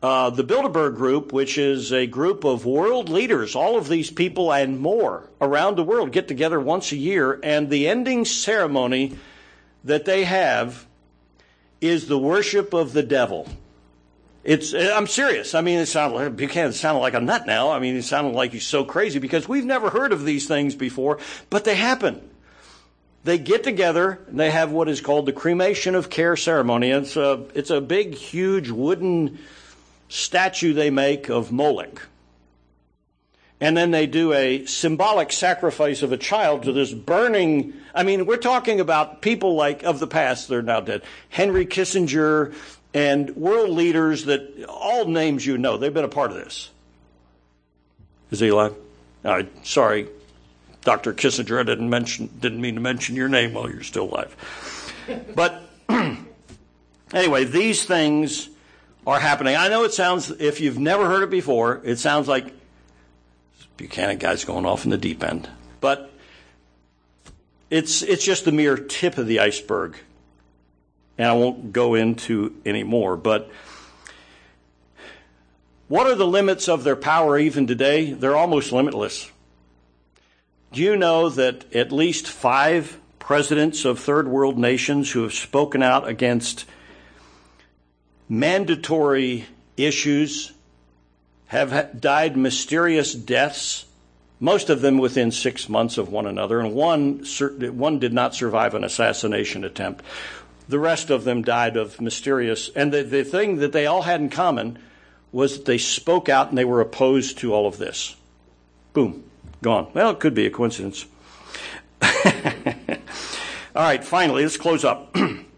Uh, the Bilderberg Group, which is a group of world leaders, all of these people and more around the world get together once a year, and the ending ceremony that they have is the worship of the devil. It's, I'm serious. I mean, it sounded like, Buchanan sounded like a nut now. I mean, it sounded like he's so crazy because we've never heard of these things before, but they happen. They get together and they have what is called the cremation of care ceremony. It's a, it's a big, huge wooden statue they make of Moloch. And then they do a symbolic sacrifice of a child to this burning, I mean, we're talking about people like of the past, they're now dead. Henry Kissinger and world leaders that all names you know, they've been a part of this. Is he alive? All right, sorry, Doctor Kissinger, I didn't mention, didn't mean to mention your name while you're still alive. But anyway, these things are happening. I know it sounds, if you've never heard it before, it sounds like this Buchanan guy's going off in the deep end. But it's it's just the mere tip of the iceberg. And I won't go into any more. But what are the limits of their power even today? They're almost limitless. Do you know that at least five presidents of third world nations who have spoken out against mandatory issues have died mysterious deaths, most of them within six months of one another, and one, one did not survive an assassination attempt. The rest of them died of mysterious, and the, the thing that they all had in common was that they spoke out and they were opposed to all of this. Boom, gone. Well, it could be a coincidence. All right, finally, let's close up.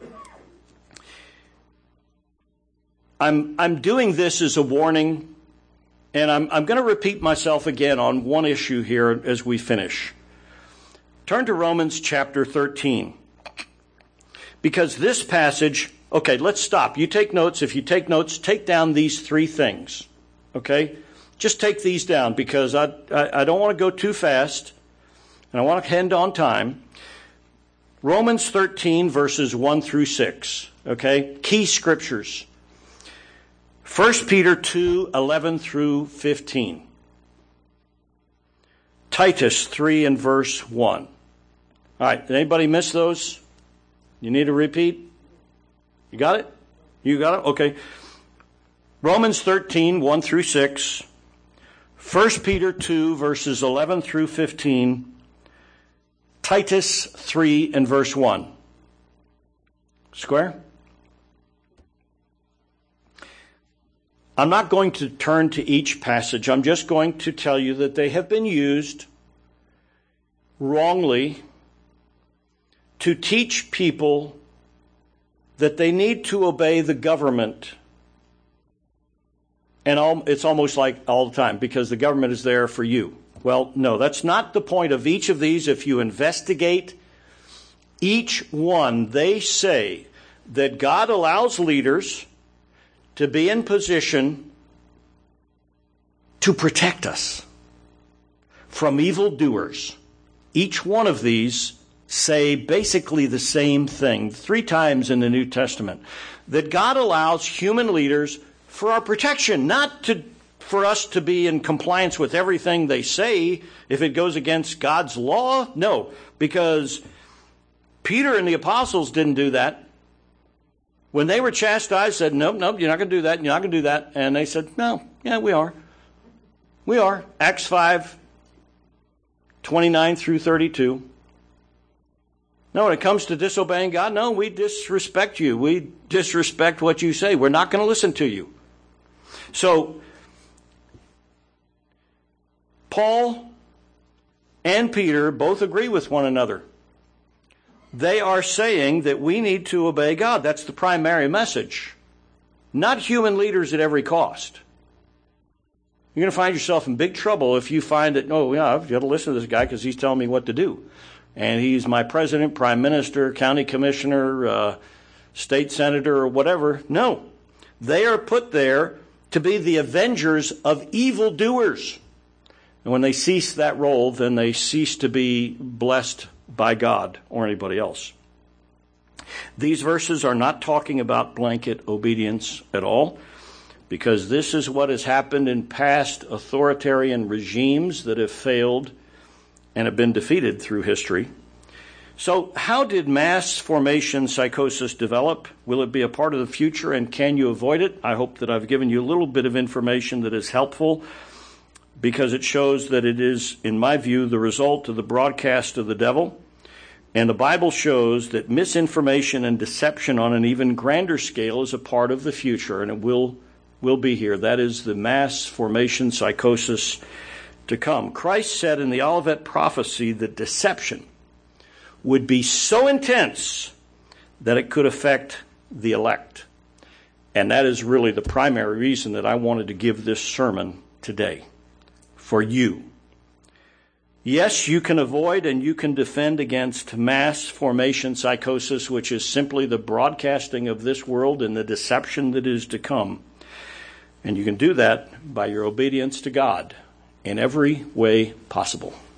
I'm I'm doing this as a warning, and I'm I'm going to repeat myself again on one issue here as we finish. Turn to Romans chapter thirteen. Because this passage, okay, let's stop. You take notes. If you take notes, take down these three things, okay? Just take these down because I, I, I don't want to go too fast, and I want to end on time. Romans thirteen, verses one through six, okay? Key scriptures. First Peter two, eleven through fifteen. Titus three and verse one. All right, did anybody miss those? You need to repeat? You got it? You got it? Okay. Romans thirteen, one through six. First Peter two, verses eleven through fifteen. Titus three and verse one. Square? I'm not going to turn to each passage. I'm just going to tell you that they have been used wrongly to teach people that they need to obey the government. And all, it's almost like all the time, because the government is there for you. Well, no, that's not the point of each of these. If you investigate each one, they say that God allows leaders to be in position to protect us from evildoers. Each one of these say basically the same thing three times in the New Testament, that God allows human leaders for our protection, not to for us to be in compliance with everything they say if it goes against God's law. No, because Peter and the apostles didn't do that. When they were chastised, said, nope, nope, you're not going to do that, you're not going to do that. And they said, no, yeah, we are. We are. Acts five, twenty-nine through thirty-two. No, when it comes to disobeying God, no, we disrespect you. We disrespect what you say. We're not going to listen to you. So, Paul and Peter both agree with one another. They are saying that we need to obey God. That's the primary message. Not human leaders at every cost. You're going to find yourself in big trouble if you find that, oh, yeah, I've got to listen to this guy because he's telling me what to do. And he's my president, prime minister, county commissioner, uh, state senator, or whatever. No. They are put there to be the avengers of evildoers. And when they cease that role, then they cease to be blessed by God or anybody else. These verses are not talking about blanket obedience at all. because this is what has happened in past authoritarian regimes that have failed and have been defeated through history. So how did mass formation psychosis develop? Will it be a part of the future, and can you avoid it? I hope that I've given you a little bit of information that is helpful, because it shows that it is, in my view, the result of the broadcast of the devil. And the Bible shows that misinformation and deception on an even grander scale is a part of the future, and it will, will be here. That is the mass formation psychosis to come. Christ said in the Olivet prophecy that deception would be so intense that it could affect the elect. And that is really the primary reason that I wanted to give this sermon today, for you. Yes, you can avoid and you can defend against mass formation psychosis, which is simply the broadcasting of this world and the deception that is to come. And you can do that by your obedience to God in every way possible.